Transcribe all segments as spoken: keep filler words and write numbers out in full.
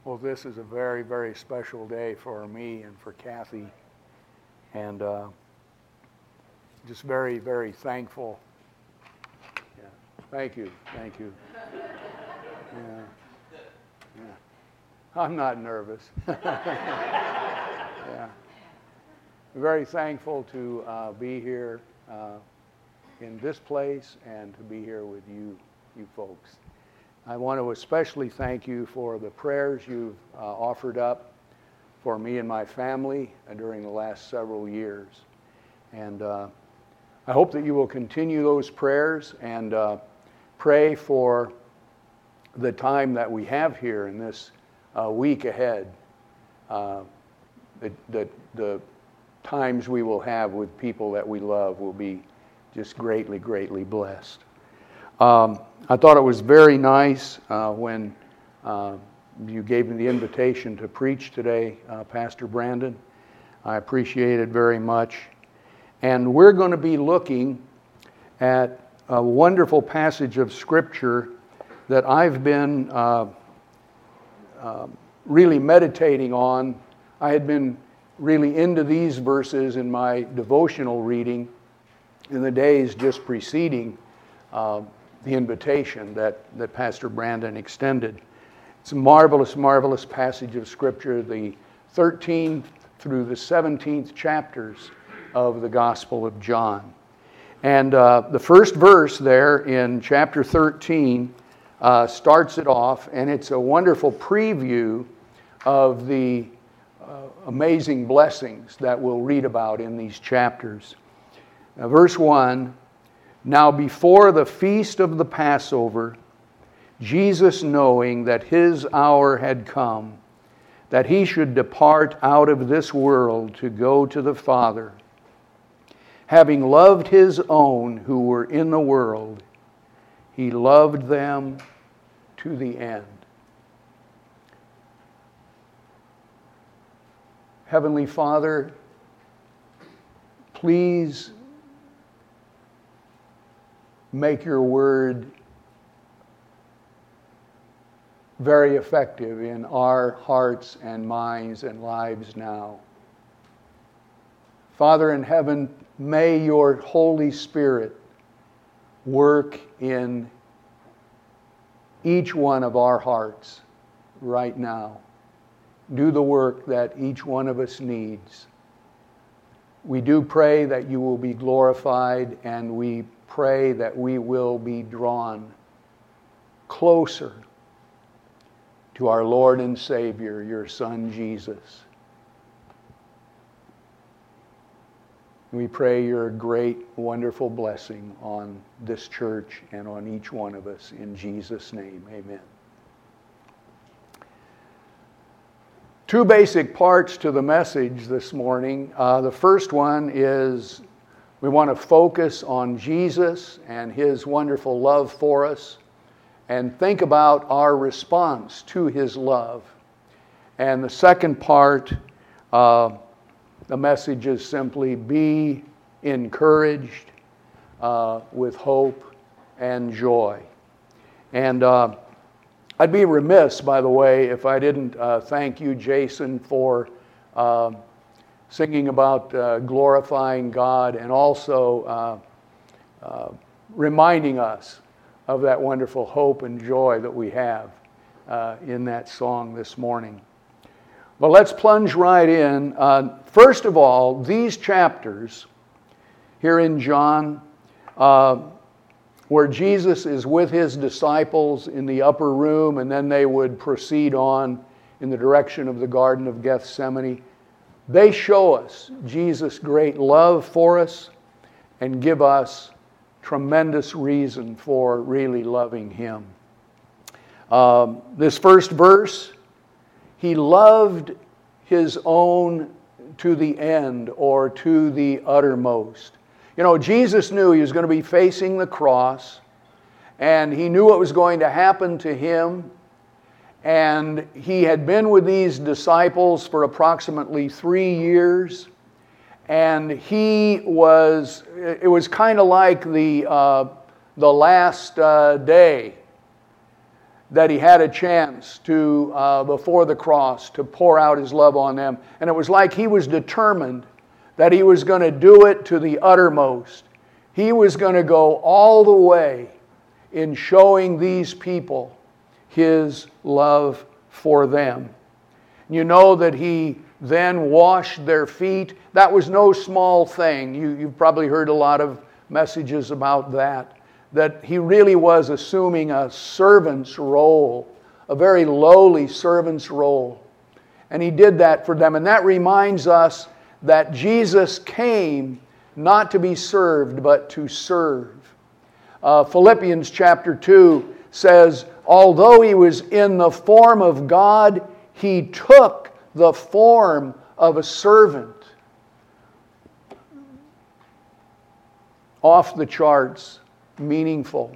Well, this is a very, very special day for me and for Kathy. And uh, just very, very thankful. Yeah. Thank you. Thank you. Yeah. Yeah. I'm not nervous. Yeah. Very thankful to uh, be here uh, in this place and to be here with you, you folks. I want to especially thank you for the prayers you've uh, offered up for me and my family uh, during the last several years. And uh, I hope that you will continue those prayers and uh, pray for the time that we have here in this uh, week ahead, uh, the, the, the times we will have with people that we love will be just greatly, greatly blessed. Um, I thought it was very nice uh, when uh, you gave me the invitation to preach today, uh, Pastor Brandon. I appreciate it very much. And we're going to be looking at a wonderful passage of Scripture that I've been uh, uh, really meditating on. I had been really into these verses in my devotional reading in the days just preceding uh, the invitation that, that Pastor Brandon extended. It's a marvelous, marvelous passage of Scripture, the thirteenth through the seventeenth chapters of the Gospel of John. And uh, the first verse there in chapter thirteen uh, starts it off, and it's a wonderful preview of the uh, amazing blessings that we'll read about in these chapters. Now, verse one, "Now before the feast of the Passover, Jesus, knowing that his hour had come, that he should depart out of this world to go to the Father, having loved his own who were in the world, he loved them to the end." Heavenly Father, please make your word very effective in our hearts and minds and lives now. Father in heaven, may your Holy Spirit work in each one of our hearts right now. Do the work that each one of us needs. We do pray that you will be glorified, and we pray that we will be drawn closer to our Lord and Savior, your Son, Jesus. We pray your great, wonderful blessing on this church and on each one of us. In Jesus' name, amen. Two basic parts to the message this morning. Uh, the first one is we want to focus on Jesus and his wonderful love for us and think about our response to his love. And the second part, uh, the message is simply be encouraged uh, with hope and joy. And uh, I'd be remiss, by the way, if I didn't uh, thank you, Jason, for uh, singing about uh, glorifying God and also uh, uh, reminding us of that wonderful hope and joy that we have uh, in that song this morning. But let's plunge right in. Uh, first of all, these chapters here in John, uh, where Jesus is with his disciples in the upper room, and then they would proceed on in the direction of the Garden of Gethsemane, they show us Jesus' great love for us and give us tremendous reason for really loving him. Um, this first verse, he loved his own to the end or to the uttermost. You know, Jesus knew he was going to be facing the cross, and he knew what was going to happen to him, and he had been with these disciples for approximately three years, and he was, it was kind of like the, uh, the last uh, day. that he had a chance to, uh, before the cross, to pour out his love on them. And it was like he was determined that he was going to do it to the uttermost. He was going to go all the way in showing these people his love for them. You know that he then washed their feet. That was no small thing. You, you've probably heard a lot of messages about that. That he really was assuming a servant's role, a very lowly servant's role. And he did that for them. And that reminds us that Jesus came not to be served, but to serve. Uh, Philippians chapter two says, although he was in the form of God, he took the form of a servant. Off the charts, meaningful.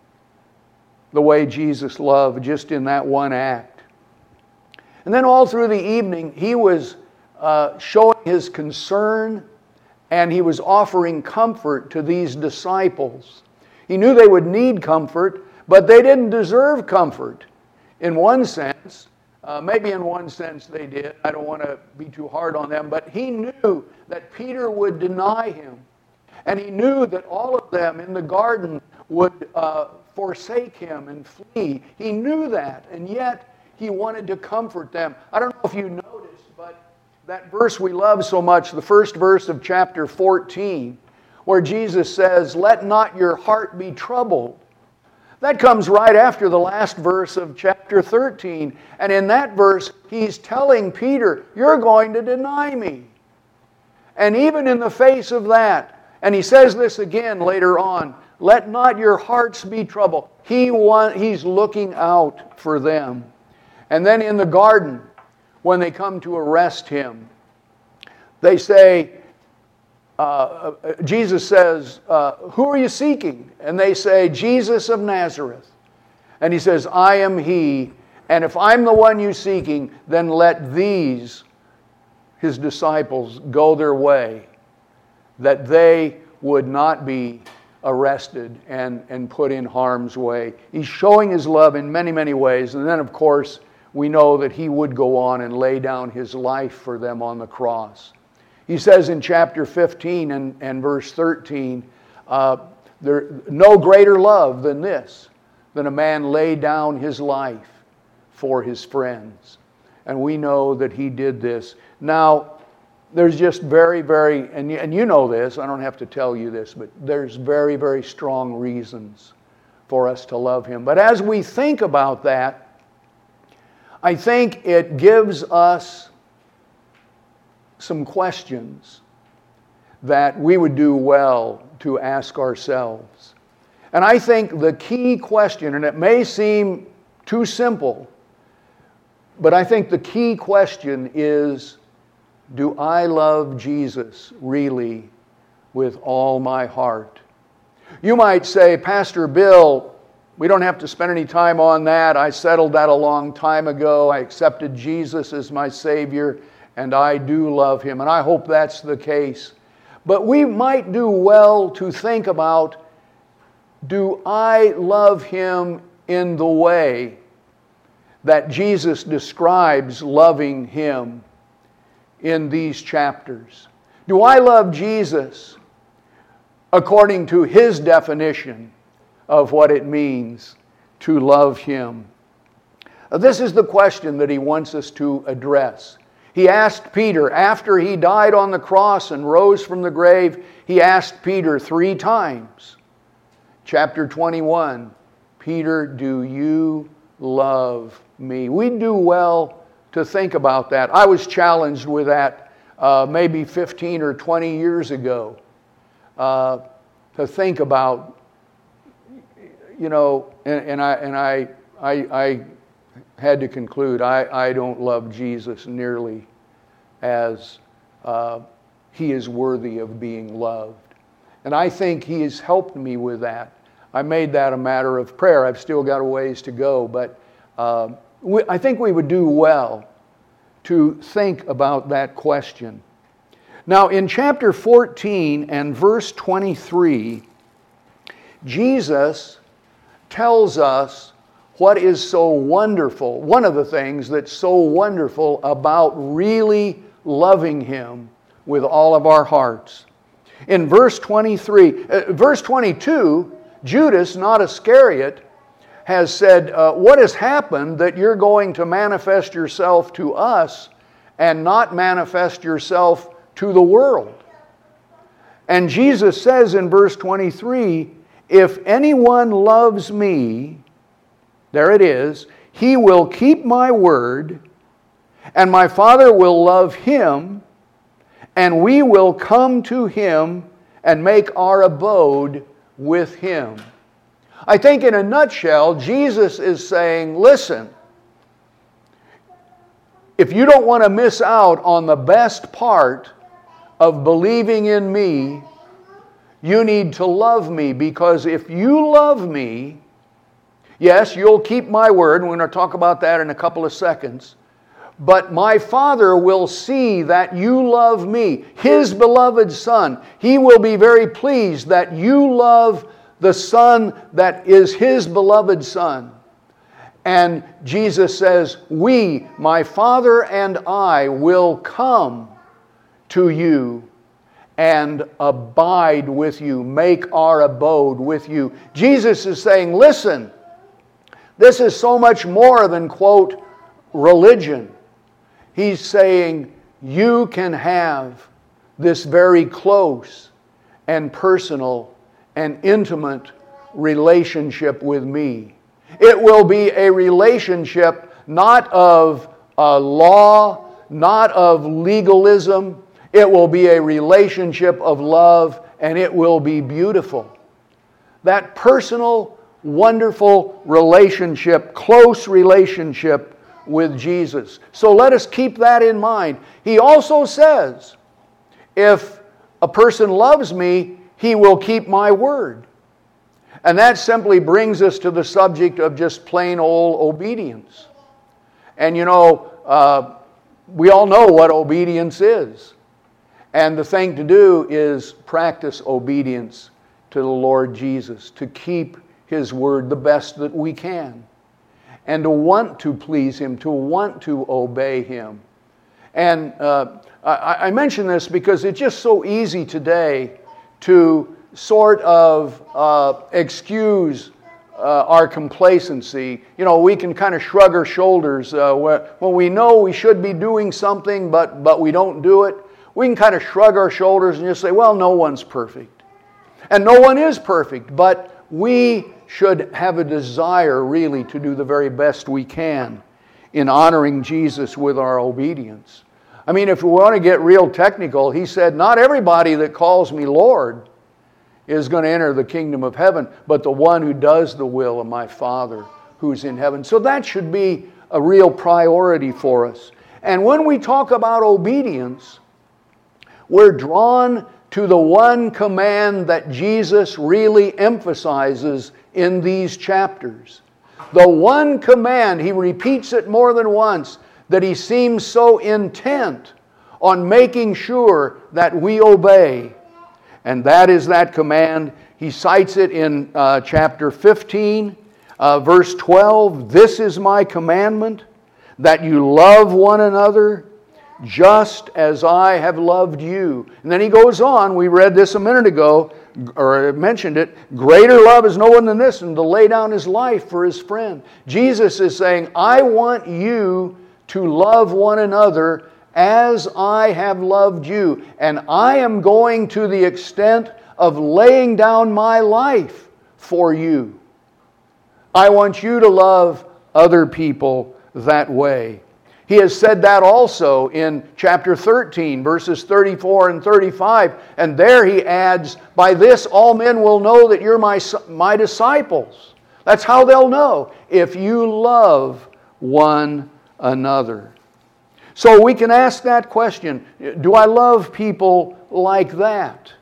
The way Jesus loved just in that one act. And then all through the evening, he was uh, showing his concern and he was offering comfort to these disciples. He knew they would need comfort, but they didn't deserve comfort. In one sense, uh, maybe in one sense they did. I don't want to be too hard on them, but he knew that Peter would deny him. And he knew that all of them in the garden would uh, forsake him and flee. He knew that, and yet he wanted to comfort them. I don't know if you noticed, but that verse we love so much, the first verse of chapter fourteen, where Jesus says, let not your heart be troubled. That comes right after the last verse of chapter thirteen. And in that verse, he's telling Peter, you're going to deny me. And even in the face of that, and he says this again later on, let not your hearts be troubled. He want, he's looking out for them. And then in the garden, when they come to arrest him, they say, uh, Jesus says, uh, who are you seeking? And they say, Jesus of Nazareth. And he says, I am he. And if I'm the one you're seeking, then let these, his disciples, go their way, that they would not be arrested and, and put in harm's way. He's showing his love in many, many ways. And then, of course, we know that he would go on and lay down his life for them on the cross. He says in chapter fifteen and, and verse thirteen, uh, there no greater love than this, than a man lay down his life for his friends. And we know that he did this. Now, there's just very, very, and you, and you know this, I don't have to tell you this, but there's very, very strong reasons for us to love him. But as we think about that, I think it gives us some questions that we would do well to ask ourselves. And I think the key question, and it may seem too simple, but I think the key question is, do I love Jesus really with all my heart? You might say, Pastor Bill, we don't have to spend any time on that. I settled that a long time ago. I accepted Jesus as my Savior, and I do love him. And I hope that's the case. But we might do well to think about, do I love him in the way that Jesus describes loving him in these chapters? Do I love Jesus according to his definition of what it means to love him? This is the question that he wants us to address. He asked Peter, after he died on the cross and rose from the grave, he asked Peter three times. Chapter twenty-one, Peter, do you love me? We do well to think about that. I was challenged with that uh, maybe fifteen or twenty years ago uh, to think about, you know, and, and I and I, I I had to conclude I, I don't love Jesus nearly as uh, he is worthy of being loved. And I think he has helped me with that. I made that a matter of prayer. I've still got a ways to go, but uh, we, I think we would do well to think about that question. Now, in chapter fourteen and verse twenty-three, Jesus tells us what is so wonderful, one of the things that's so wonderful about really loving Him with all of our hearts. In verse twenty-three, uh, verse twenty-two, Judas, not Iscariot, has said, uh, what has happened that you're going to manifest yourself to us and not manifest yourself to the world? And Jesus says in verse twenty-three, if anyone loves me, there it is, he will keep my word, and my Father will love him, and we will come to him and make our abode with him. I think in a nutshell, Jesus is saying, listen, if you don't want to miss out on the best part of believing in me, you need to love me, because if you love me, yes, you'll keep my word. We're going to talk about that in a couple of seconds. But my Father will see that you love me, His beloved Son. He will be very pleased that you love the Son that is His beloved Son. And Jesus says, we, my Father and I, will come to you and abide with you, make our abode with you. Jesus is saying, listen, this is so much more than, quote, religion. He's saying, you can have this very close and personal and intimate relationship with me. It will be a relationship not of uh, law, not of legalism. It will be a relationship of love, and it will be beautiful. That personal, wonderful relationship, close relationship with Jesus. So let us keep that in mind. He also says, if a person loves me, he will keep my word. And that simply brings us to the subject of just plain old obedience. And you know, uh, we all know what obedience is. And the thing to do is practice obedience to the Lord Jesus, to keep His word the best that we can, and to want to please Him, to want to obey Him. And uh, I, I mention this because it's just so easy today to sort of uh, excuse uh, our complacency. You know, we can kind of shrug our shoulders uh, when we know we should be doing something, but, but we don't do it. We can kind of shrug our shoulders and just say, well, no one's perfect. And no one is perfect, but we should have a desire really to do the very best we can in honoring Jesus with our obedience. I mean, if we want to get real technical, He said, not everybody that calls me Lord is going to enter the kingdom of heaven, but the one who does the will of my Father who's in heaven. So that should be a real priority for us. And when we talk about obedience, we're drawn to the one command that Jesus really emphasizes in these chapters. The one command, He repeats it more than once, that He seems so intent on making sure that we obey. And that is that command. He cites it in uh, chapter fifteen, uh, verse twelve. This is my commandment, that you love one another just as I have loved you. And then he goes on, we read this a minute ago, or I mentioned it, greater love is no one than this, and to lay down his life for his friend. Jesus is saying, I want you to love one another as I have loved you. And I am going to the extent of laying down my life for you. I want you to love other people that way. He has said that also in chapter thirteen, verses thirty-four and thirty-five. And there he adds, by this all men will know that you're my, my disciples. That's how they'll know, if you love one another. So we can ask that question, do I love people like that?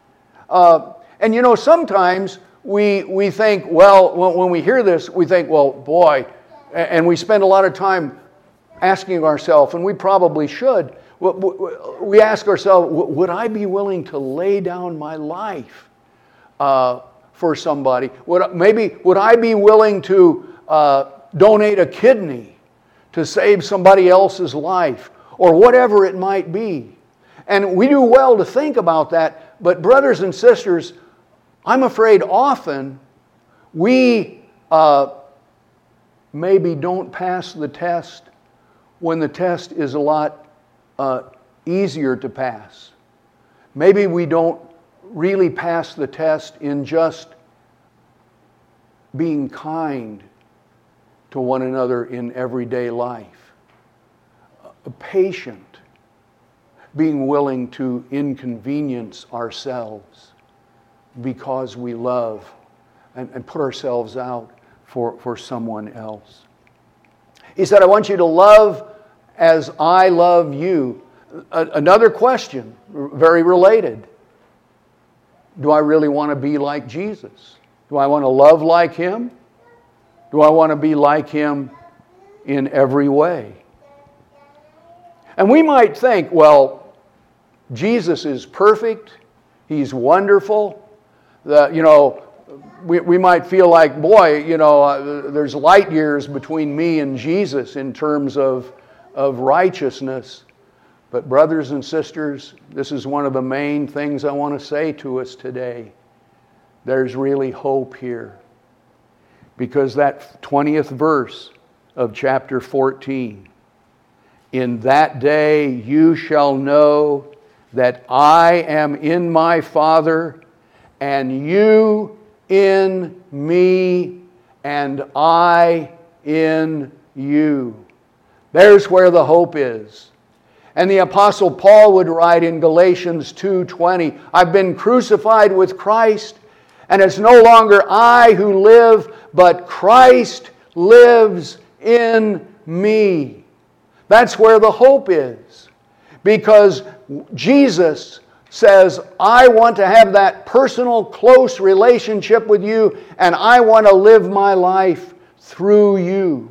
Uh, and you know, sometimes we, we think, well, when we hear this, we think, well, boy, and we spend a lot of time asking ourselves, and we probably should, we ask ourselves, would I be willing to lay down my life uh, for somebody? Would maybe would I be willing to uh, donate a kidney to save somebody else's life, or whatever it might be. And we do well to think about that, but brothers and sisters, I'm afraid often we uh, maybe don't pass the test when the test is a lot uh, easier to pass. Maybe we don't really pass the test in just being kind to one another in everyday life. Uh, patient, being willing to inconvenience ourselves because we love and, and put ourselves out for, for someone else. He said, I want you to love as I love you. A- another question, very related. Do I really want to be like Jesus? Do I want to love like Him? Do I want to be like Him in every way? And we might think, well, Jesus is perfect. He's wonderful. The, you know, we, we might feel like, boy, you know, uh, there's light years between me and Jesus in terms of, of righteousness. But brothers and sisters, this is one of the main things I want to say to us today. There's really hope here. Because that twentieth verse of chapter fourteen, in that day you shall know that I am in my Father, and you in me, and I in you. There's where the hope is. And the Apostle Paul would write in Galatians two twenty, I've been crucified with Christ, and it's no longer I who live, but Christ lives in me. That's where the hope is. Because Jesus says, I want to have that personal, close relationship with you, and I want to live my life through you.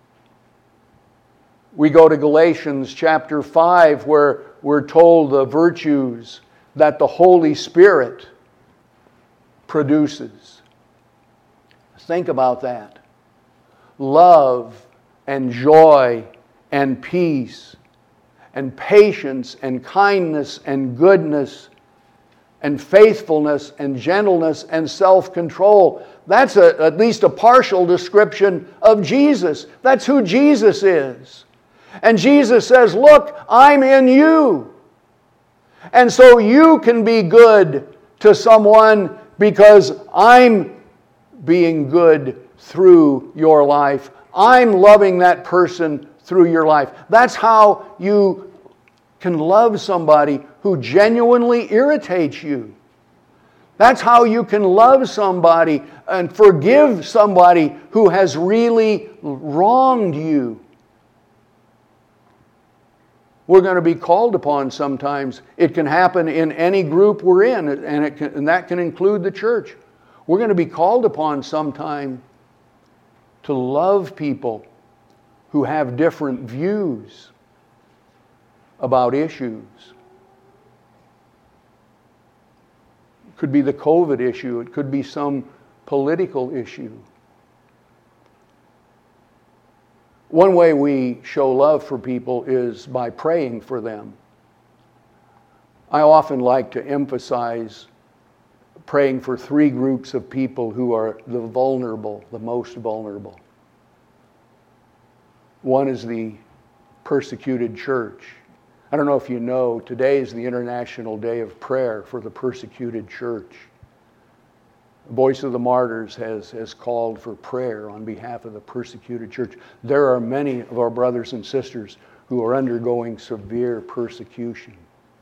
We go to Galatians chapter five, where we're told the virtues that the Holy Spirit produces. Think about that. Love and joy and peace and patience and kindness and goodness and faithfulness and gentleness and self-control. That's a, at least a partial description of Jesus. That's who Jesus is. And Jesus says, look, I'm in you. And so you can be good to someone because I'm being good through your life. I'm loving that person through your life. That's how you can love somebody who genuinely irritates you. That's how you can love somebody and forgive somebody who has really wronged you. We're going to be called upon sometimes. It can happen in any group we're in, and, it can, and that can include the church. We're going to be called upon sometime to love people who have different views about issues. It could be the COVID issue. It could be some political issue. One way we show love for people is by praying for them. I often like to emphasize praying for three groups of people who are the vulnerable, the most vulnerable. One is the persecuted church. I don't know if you know, today is the International Day of Prayer for the persecuted church. The Voice of the Martyrs has, has called for prayer on behalf of the persecuted church. There are many of our brothers and sisters who are undergoing severe persecution.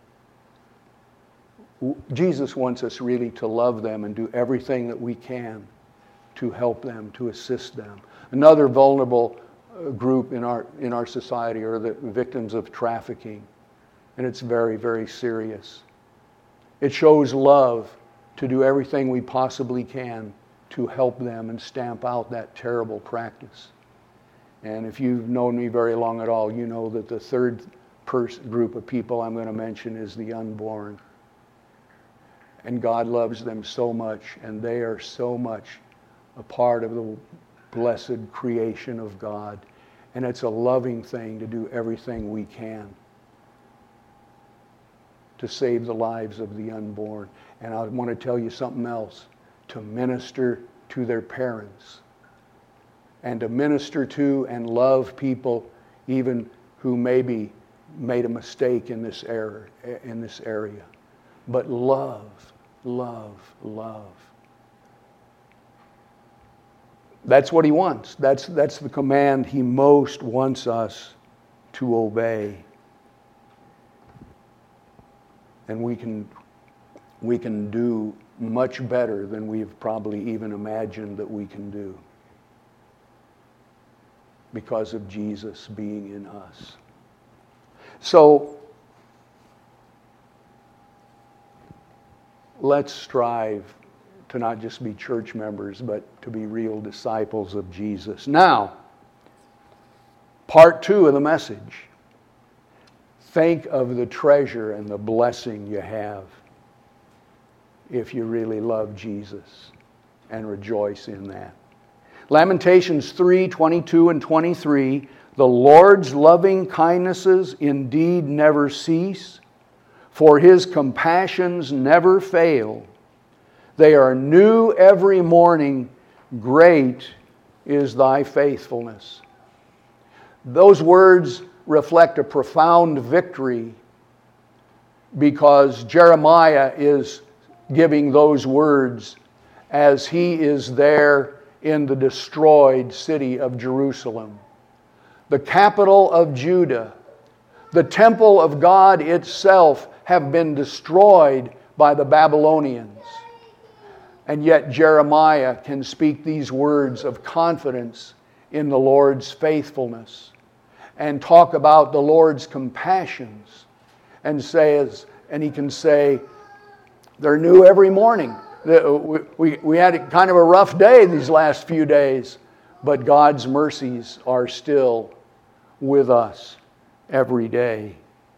Jesus wants us really to love them and do everything that we can to help them, to assist them. Another vulnerable group in our in our society are the victims of trafficking, and it's very, very serious. It shows love to do everything we possibly can to help them and stamp out that terrible practice. And if you've known me very long at all, you know that the third pers- group of people I'm going to mention is the unborn. And God loves them so much, and they are so much a part of the blessed creation of God. And it's a loving thing to do everything we can to save the lives of the unborn. And I want to tell you something else. To minister to their parents. And to minister to and love people even who maybe made a mistake in this era, in this area. But love, love, love. That's what he wants. That's, that's the command he most wants us to obey. And we can, we can do much better than we've probably even imagined that we can do because of Jesus being in us. So, let's strive to not just be church members, but to be real disciples of Jesus. Now, part two of the message. Think of the treasure and the blessing you have if you really love Jesus and rejoice in that. Lamentations three, twenty-two and twenty-three, the Lord's loving kindnesses indeed never cease, for His compassions never fail. They are new every morning. Great is thy faithfulness. Those words reflect a profound victory because Jeremiah is giving those words as he is there in the destroyed city of Jerusalem, the capital of Judah. The temple of God itself have been destroyed by the Babylonians. And yet Jeremiah can speak these words of confidence in the Lord's faithfulness and talk about the Lord's compassions and says, and he can say, they're new every morning. We, we, we had kind of a rough day these last few days, but God's mercies are still with us every day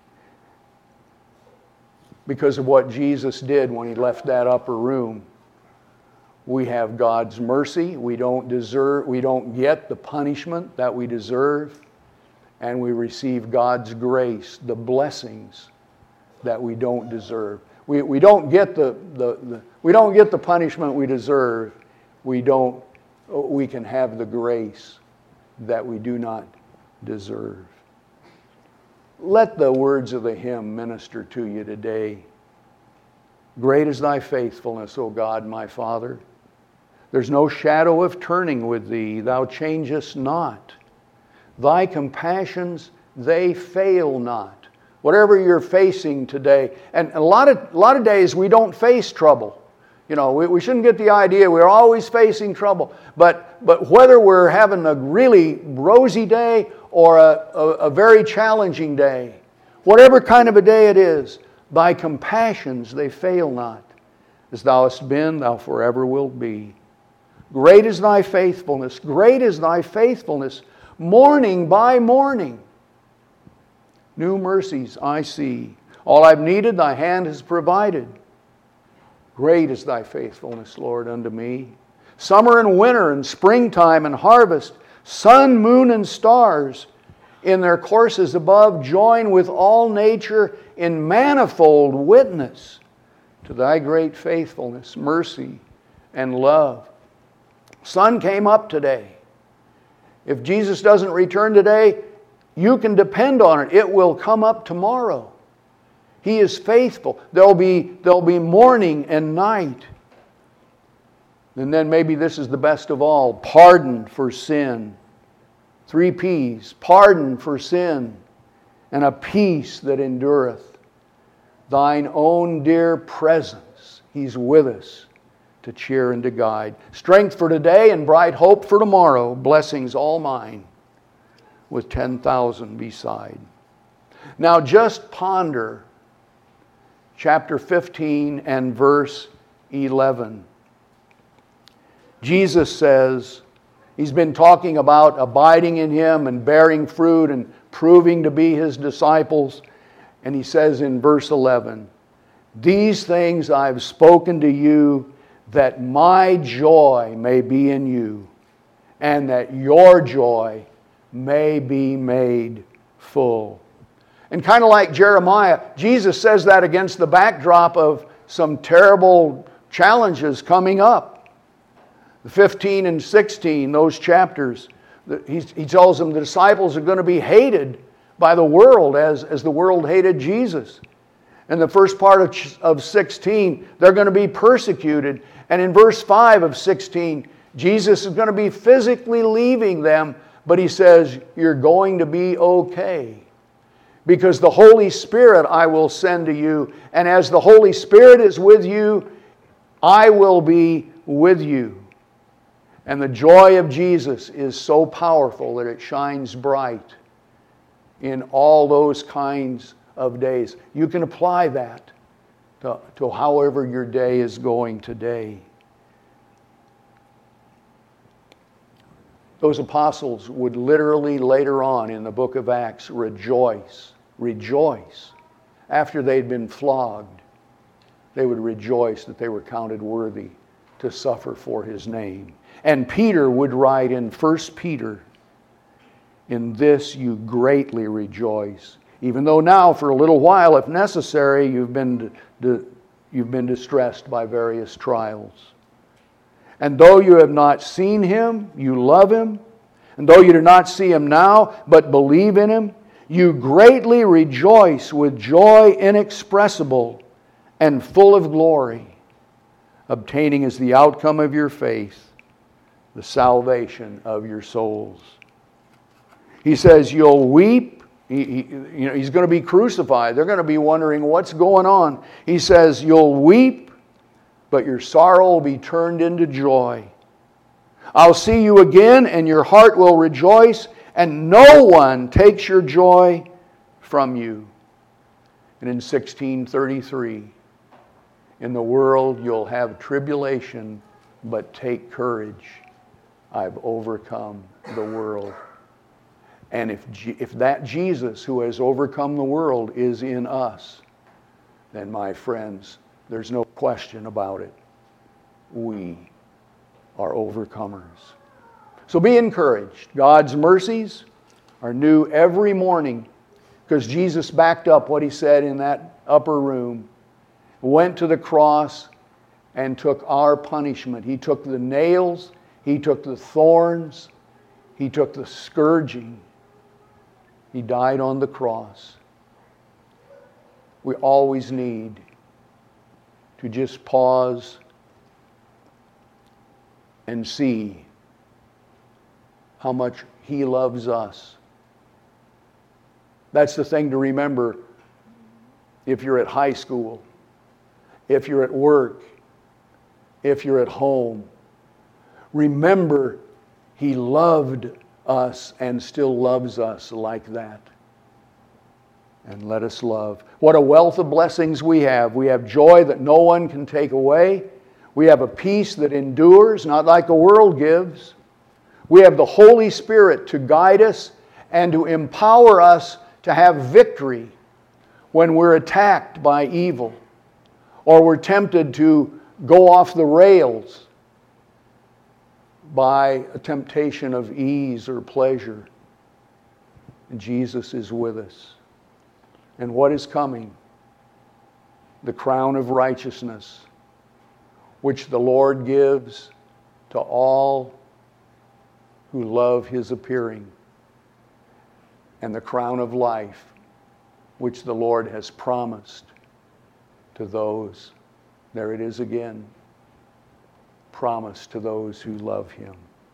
because of what Jesus did when He left that upper room. We have God's mercy. We don't deserve, we don't get the punishment that we deserve. And we receive God's grace, the blessings that we don't deserve. We, we don't get the, the, the we don't get the punishment we deserve. We don't we can have the grace that we do not deserve. Let the words of the hymn minister to you today. Great is thy faithfulness, O God, my Father. There's no shadow of turning with thee. Thou changest not. Thy compassions, they fail not. Whatever you're facing today, and a lot of a lot of days we don't face trouble. You know, we, we shouldn't get the idea we're always facing trouble. But but whether we're having a really rosy day or a, a, a very challenging day, whatever kind of a day it is, thy compassions, they fail not. As thou hast been, thou forever wilt be. Great is thy faithfulness. Great is thy faithfulness. Morning by morning, new mercies I see. All I've needed, thy hand has provided. Great is thy faithfulness, Lord, unto me. Summer and winter and springtime and harvest, sun, moon, and stars, in their courses above, join with all nature in manifold witness to thy great faithfulness, mercy, and love. Sun came up today. If Jesus doesn't return today, you can depend on it. It will come up tomorrow. He is faithful. There'll be, there'll be morning and night. And then maybe this is the best of all. Pardon for sin. Three P's. Pardon for sin. And a peace that endureth. Thine own dear presence. He's with us to cheer and to guide. Strength for today and bright hope for tomorrow. Blessings all mine with ten thousand beside. Now just ponder chapter fifteen and verse eleven. Jesus says, He's been talking about abiding in Him and bearing fruit and proving to be His disciples. And He says in verse eleven, these things I've spoken to you that my joy may be in you and that your joy may be made full. And kind of like Jeremiah, Jesus says that against the backdrop of some terrible challenges coming up. The fifteen and sixteen, those chapters, he, he tells them the disciples are going to be hated by the world as, as the world hated Jesus. In the first part of, of sixteen, they're going to be persecuted. And in verse five of sixteen, Jesus is going to be physically leaving them, but he says, you're going to be okay. Because the Holy Spirit I will send to you, and as the Holy Spirit is with you, I will be with you. And the joy of Jesus is so powerful that it shines bright in all those kinds of days. You can apply that to, to however your day is going today. Those apostles would literally later on in the book of Acts rejoice, rejoice. After they'd been flogged, they would rejoice that they were counted worthy to suffer for His name. And Peter would write in First Peter, in this you greatly rejoice, even though now for a little while, if necessary, you've been, you've been distressed by various trials. And though you have not seen Him, you love Him. And though you do not see Him now, but believe in Him, you greatly rejoice with joy inexpressible and full of glory, obtaining as the outcome of your faith the salvation of your souls. He says you'll weep. He, he, you know, he's going to be crucified. They're going to be wondering what's going on. He says you'll weep, but your sorrow will be turned into joy. I'll see you again, and your heart will rejoice, and no one takes your joy from you. And in sixteen thirty-three, in the world you'll have tribulation, but take courage. I've overcome the world. And if, if that Jesus who has overcome the world is in us, then my friends, there's no question about it. We are overcomers. So be encouraged. God's mercies are new every morning, because Jesus backed up what He said in that upper room, went to the cross and took our punishment. He took the nails, He took the thorns, He took the scourging. He died on the cross. We always need to just pause and see how much He loves us. That's the thing to remember if you're at high school, if you're at work, if you're at home. Remember, He loved us and still loves us like that. And let us love. What a wealth of blessings we have. We have joy that no one can take away. We have a peace that endures, not like the world gives. We have the Holy Spirit to guide us and to empower us to have victory when we're attacked by evil or we're tempted to go off the rails by a temptation of ease or pleasure. And Jesus is with us. And what is coming? The crown of righteousness, which the Lord gives to all who love His appearing. And the crown of life, which the Lord has promised to those, there it is again, promise to those who love Him.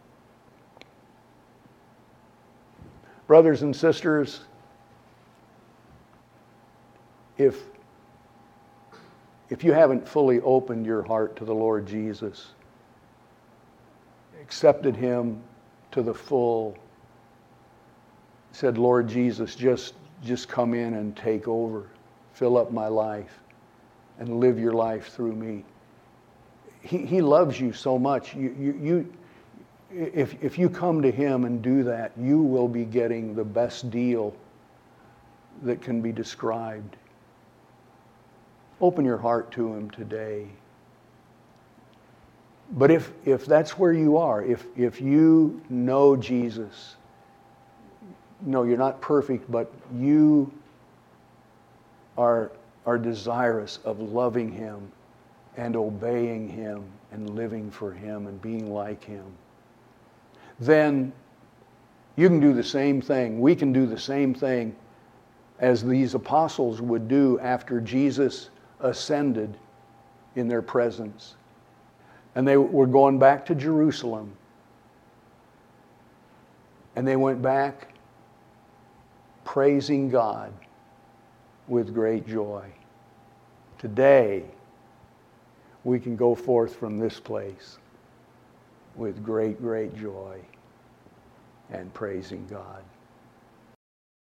Brothers and sisters, if, if you haven't fully opened your heart to the Lord Jesus, accepted Him to the full, said, Lord Jesus, just, just come in and take over, fill up my life, and live your life through me. He, he loves you so much. You, you, you, if, if you come to Him and do that, you will be getting the best deal that can be described. Open your heart to Him today. But if, if that's where you are, if, if you know Jesus, no, you're not perfect, but you are, are desirous of loving Him and obeying Him and living for Him and being like Him, then you can do the same thing. We can do the same thing as these apostles would do after Jesus ascended in their presence. And they were going back to Jerusalem. And they went back praising God with great joy. Today, we can go forth from this place with great, great joy and praising God.